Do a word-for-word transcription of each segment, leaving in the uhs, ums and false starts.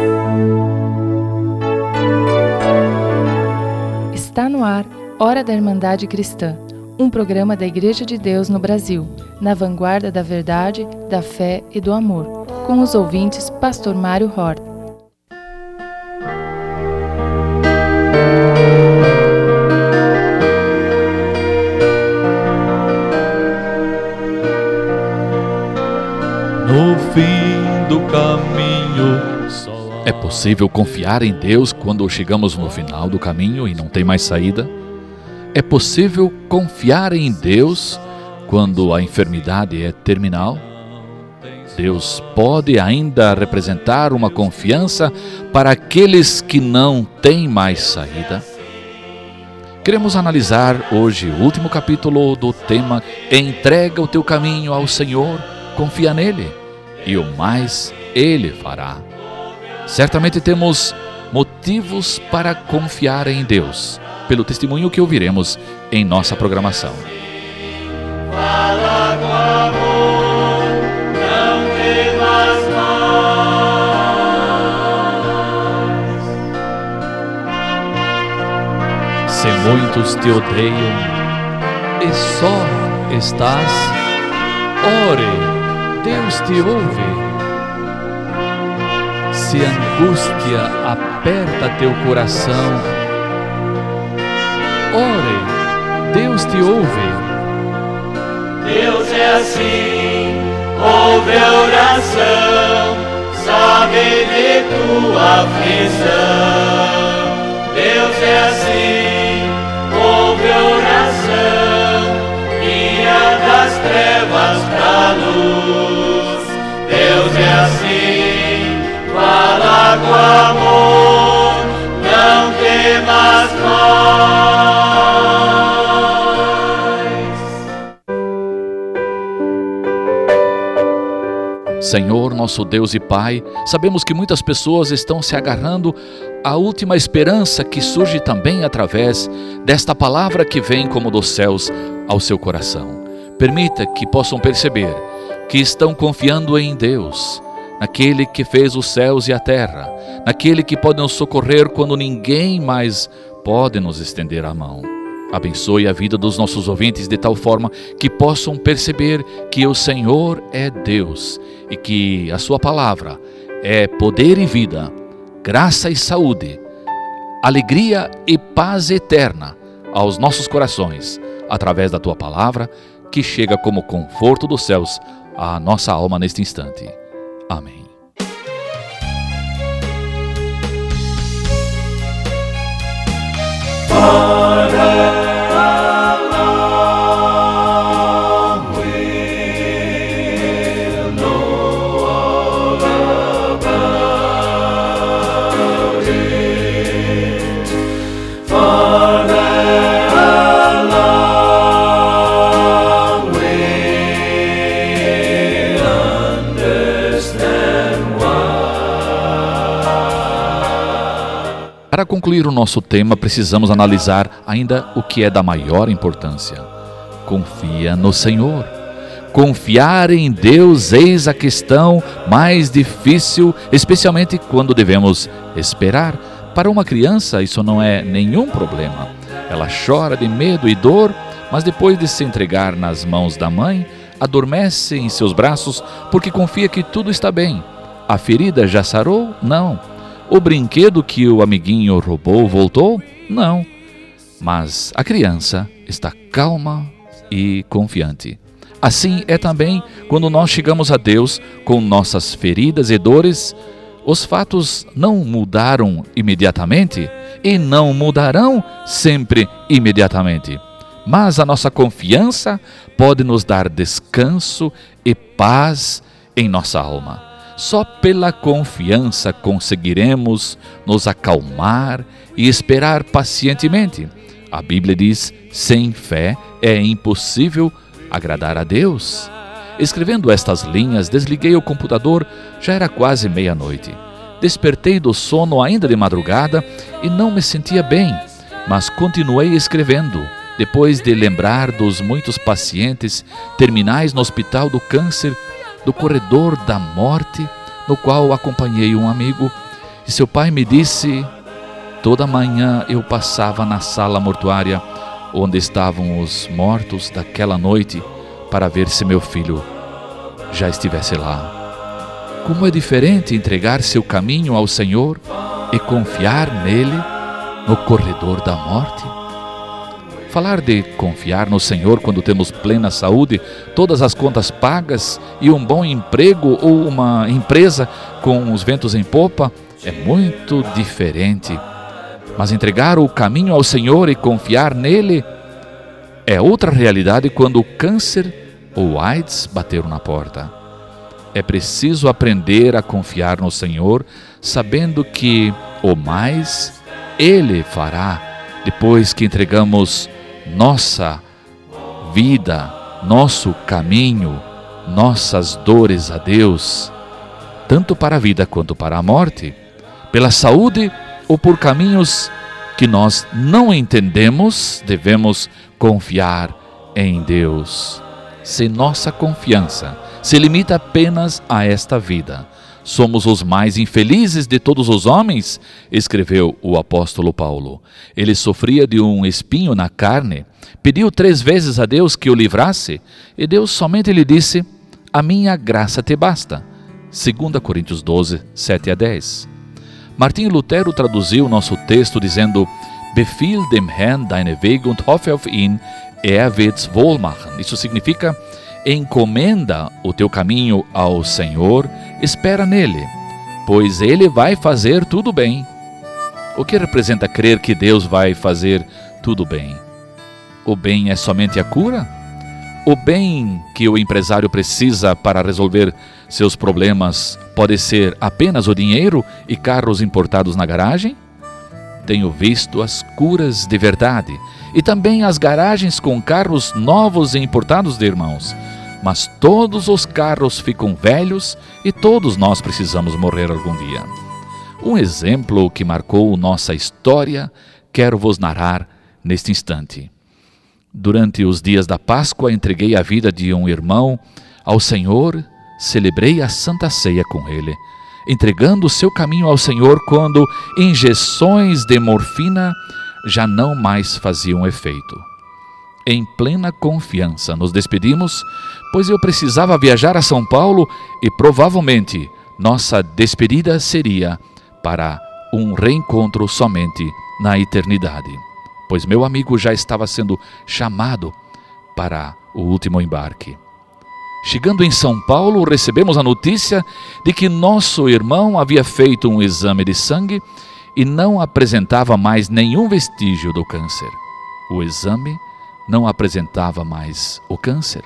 Está no ar Hora da Irmandade Cristã, um programa da Igreja de Deus no Brasil, na vanguarda da verdade, da fé e do amor, com os ouvintes Pastor Mário Hort. No fim do caminho. É possível confiar em Deus quando chegamos no final do caminho e não tem mais saída? É possível confiar em Deus quando a enfermidade é terminal? Deus pode ainda representar uma confiança para aqueles que não têm mais saída? Queremos analisar hoje o último capítulo do tema Entrega o teu caminho ao Senhor, confia nele, e o mais Ele fará. Certamente temos motivos para confiar em Deus, pelo testemunho que ouviremos em nossa programação. Fala com amor, não temas mais. Se muitos te odeiam e só estás, ore, Deus te ouve. Se angústia aperta teu coração, ore, Deus te ouve. Deus é assim, ouve a oração, sabe de tua aflição. Deus é assim, ouve a oração, guia das trevas pra luz. Deus é assim, fala com amor, não temas mais. Senhor, nosso Deus e Pai, sabemos que muitas pessoas estão se agarrando à última esperança que surge também através desta palavra que vem como dos céus ao seu coração. Permita que possam perceber que estão confiando em Deus, naquele que fez os céus e a terra, naquele que pode nos socorrer quando ninguém mais pode nos estender a mão. Abençoe a vida dos nossos ouvintes de tal forma que possam perceber que o Senhor é Deus e que a sua palavra é poder e vida, graça e saúde, alegria e paz eterna aos nossos corações, através da tua palavra que chega como conforto dos céus à nossa alma neste instante. Amém. Para concluir o nosso tema, precisamos analisar ainda o que é da maior importância. Confia no Senhor. Confiar em Deus eis a questão mais difícil, especialmente quando devemos esperar. Para uma criança, isso não é nenhum problema. Ela chora de medo e dor, mas depois de se entregar nas mãos da mãe, adormece em seus braços porque confia que tudo está bem. A ferida já sarou? Não. O brinquedo que o amiguinho roubou voltou? Não. Mas a criança está calma e confiante. Assim é também quando nós chegamos a Deus com nossas feridas e dores. Os fatos não mudaram imediatamente e não mudarão sempre imediatamente. Mas a nossa confiança pode nos dar descanso e paz em nossa alma. Só pela confiança conseguiremos nos acalmar e esperar pacientemente. A Bíblia diz: sem fé é impossível agradar a Deus. Escrevendo estas linhas, desliguei o computador, já era quase meia-noite. Despertei do sono ainda de madrugada e não me sentia bem, mas continuei escrevendo. Depois de lembrar dos muitos pacientes terminais no hospital do câncer, do corredor da morte, no qual acompanhei um amigo, E seu pai me disse, toda manhã eu passava na sala mortuária onde estavam os mortos daquela noite para ver se meu filho já estivesse lá. Como é diferente entregar seu caminho ao Senhor e confiar nele no corredor da morte. Falar de confiar no Senhor quando temos plena saúde, todas as contas pagas e um bom emprego ou uma empresa com os ventos em popa é muito diferente. Mas entregar o caminho ao Senhor e confiar nele é outra realidade quando o câncer ou AIDS bateram na porta. É preciso aprender a confiar no Senhor, sabendo que o mais Ele fará depois que entregamos nossa vida, nosso caminho, nossas dores a Deus, tanto para a vida quanto para a morte, pela saúde ou por caminhos que nós não entendemos, devemos confiar em Deus. Se nossa confiança se limita apenas a esta vida, somos os mais infelizes de todos os homens, escreveu o apóstolo Paulo. Ele sofria de um espinho na carne, pediu três vezes a Deus que o livrasse, e Deus somente lhe disse, a minha graça te basta. segunda Coríntios doze, sete a dez. Martim Lutero traduziu nosso texto dizendo, Befiehl dem Herrn deine Wege und hoffe auf ihn, er wird's wohl machen. Isso significa, encomenda o teu caminho ao Senhor, espera nele, pois ele vai fazer tudo bem. O que representa crer que Deus vai fazer tudo bem? O bem é somente a cura? O bem que o empresário precisa para resolver seus problemas pode ser apenas o dinheiro e carros importados na garagem? Tenho visto as curas de verdade e também as garagens com carros novos e importados de irmãos. Mas todos os carros ficam velhos e todos nós precisamos morrer algum dia. Um exemplo que marcou nossa história, quero vos narrar neste instante. Durante os dias da Páscoa, entreguei a vida de um irmão ao Senhor, celebrei a Santa Ceia com ele, entregando o seu caminho ao Senhor quando injeções de morfina já não mais faziam efeito. Em plena confiança nos despedimos, pois eu precisava viajar a São Paulo e provavelmente nossa despedida seria para um reencontro somente na eternidade, pois meu amigo já estava sendo chamado para o último embarque. Chegando em São Paulo, recebemos a notícia de que nosso irmão havia feito um exame de sangue e não apresentava mais nenhum vestígio do câncer. O exame não apresentava mais o câncer.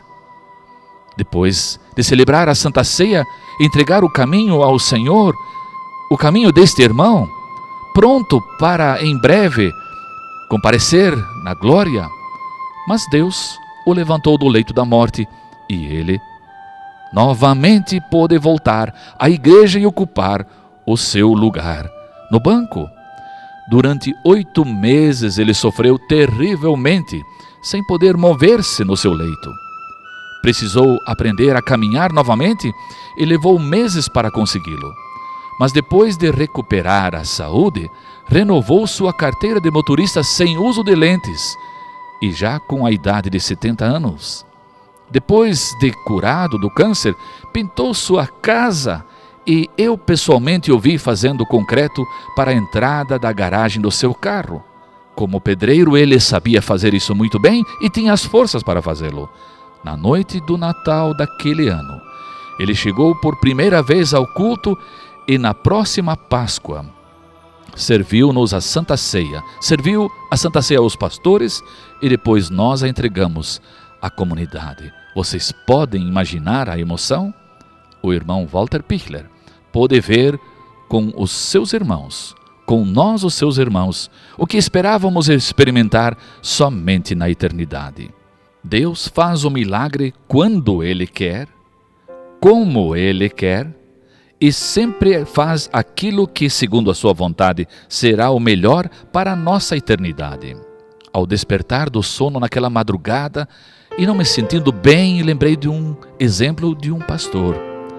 Depois de celebrar a Santa Ceia, entregar o caminho ao Senhor, o caminho deste irmão, pronto para em breve comparecer na glória, mas Deus o levantou do leito da morte e ele novamente pôde voltar à igreja e ocupar o seu lugar no banco. Durante oito meses ele sofreu terrivelmente, sem poder mover-se no seu leito. Precisou aprender a caminhar novamente e levou meses para consegui-lo. Mas depois de recuperar a saúde, renovou sua carteira de motorista sem uso de lentes e já com a idade de setenta anos. Depois de curado do câncer, pintou sua casa e eu pessoalmente o vi fazendo concreto para a entrada da garagem do seu carro. Como pedreiro, ele sabia fazer isso muito bem e tinha as forças para fazê-lo. Na noite do Natal daquele ano, ele chegou por primeira vez ao culto e na próxima Páscoa serviu-nos a Santa Ceia. Serviu a Santa Ceia aos pastores e depois nós a entregamos à comunidade. Vocês podem imaginar a emoção? O irmão Walter Pichler pôde ver com os seus irmãos, com nós os seus irmãos, o que esperávamos experimentar somente na eternidade. Deus faz o milagre quando Ele quer, como Ele quer, e sempre faz aquilo que, segundo a sua vontade, será o melhor para a nossa eternidade. Ao despertar do sono naquela madrugada e não me sentindo bem, lembrei de um exemplo de um pastor.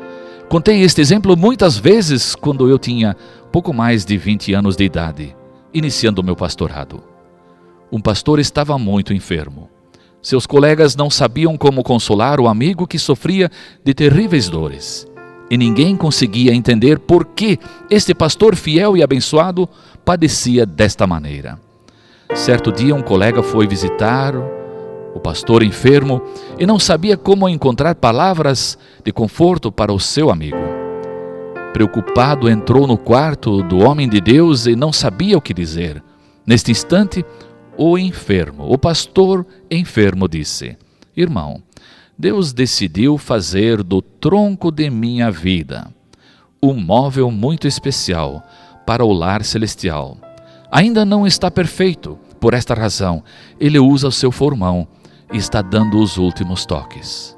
Contei este exemplo muitas vezes quando eu tinha pouco mais de vinte anos de idade, iniciando o meu pastorado. Um pastor estava muito enfermo. Seus colegas não sabiam como consolar o amigo que sofria de terríveis dores. E ninguém conseguia entender por que este pastor fiel e abençoado padecia desta maneira. Certo dia um colega foi visitar o pastor enfermo e não sabia como encontrar palavras de conforto para o seu amigo. Preocupado, entrou no quarto do homem de Deus e não sabia o que dizer. Neste instante, o enfermo, o pastor enfermo disse: irmão, Deus decidiu fazer do tronco de minha vida um móvel muito especial para o lar celestial. Ainda não está perfeito, por esta razão, ele usa o seu formão e está dando os últimos toques.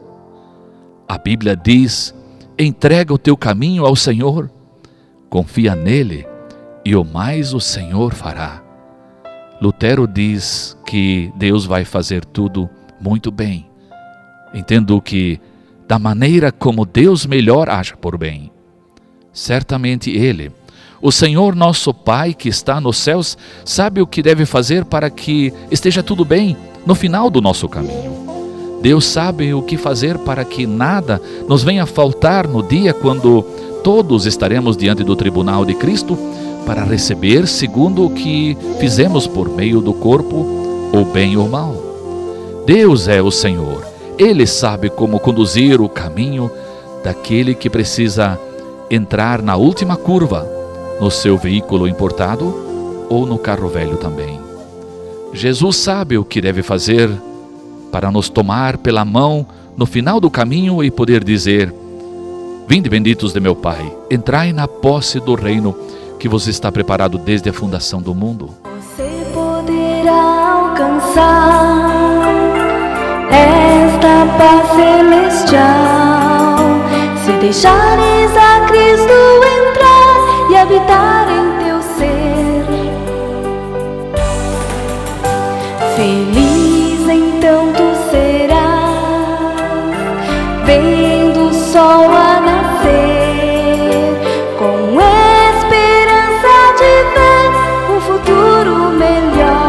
A Bíblia diz: entrega o teu caminho ao Senhor, confia nele e o mais o Senhor fará. Lutero diz que Deus vai fazer tudo muito bem. Entendo que, da maneira como Deus melhor acha por bem, certamente Ele, o Senhor nosso Pai que está nos céus, sabe o que deve fazer para que esteja tudo bem no final do nosso caminho. Deus sabe o que fazer para que nada nos venha faltar no dia quando todos estaremos diante do tribunal de Cristo para receber segundo o que fizemos por meio do corpo, ou bem ou mal. Deus é o Senhor. Ele sabe como conduzir o caminho daquele que precisa entrar na última curva, no seu veículo importado ou no carro velho também. Jesus sabe o que deve fazer para nos tomar pela mão no final do caminho e poder dizer: vinde benditos de meu Pai, entrai na posse do reino que vos está preparado desde a fundação do mundo. Você poderá alcançar esta paz celestial se deixares a Cristo entrar e habitar em teu ser. Feliz então tu serás, vendo o sol a nascer, com esperança de ver um futuro melhor.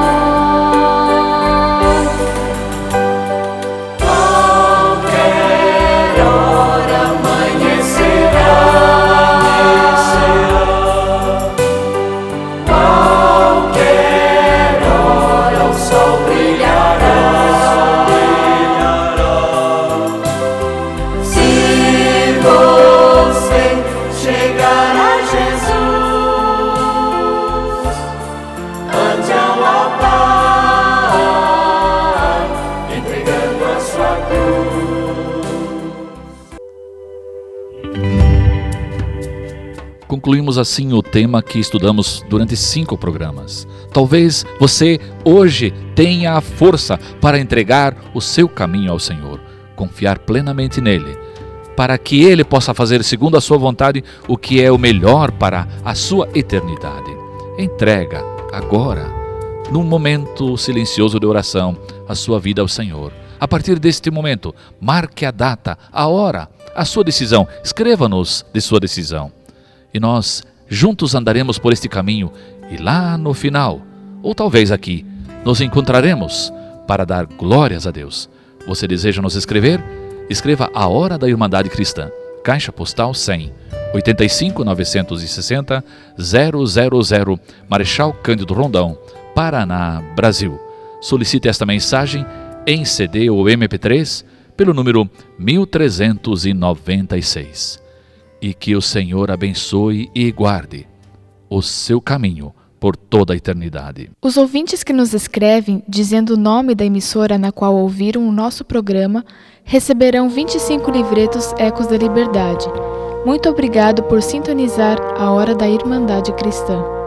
Concluímos assim o tema que estudamos durante cinco programas. Talvez você hoje tenha a força para entregar o seu caminho ao Senhor, confiar plenamente nele, para que Ele possa fazer segundo a sua vontade o que é o melhor para a sua eternidade. Entrega agora, num momento silencioso de oração, a sua vida ao Senhor. A partir deste momento, marque a data, a hora, a sua decisão. Escreva-nos de sua decisão. E nós juntos andaremos por este caminho e lá no final, ou talvez aqui, nos encontraremos para dar glórias a Deus. Você deseja nos escrever? Escreva A Hora da Irmandade Cristã, Caixa Postal cem, oitenta e cinco, novecentos e sessenta, zero zero zero, Marechal Cândido Rondão, Paraná, Brasil. Solicite esta mensagem em C D ou M P três pelo número mil trezentos e noventa e seis. E que o Senhor abençoe e guarde o seu caminho por toda a eternidade. Os ouvintes que nos escrevem dizendo o nome da emissora na qual ouviram o nosso programa receberão vinte e cinco livretos Ecos da Liberdade. Muito obrigado por sintonizar a Hora da Irmandade Cristã.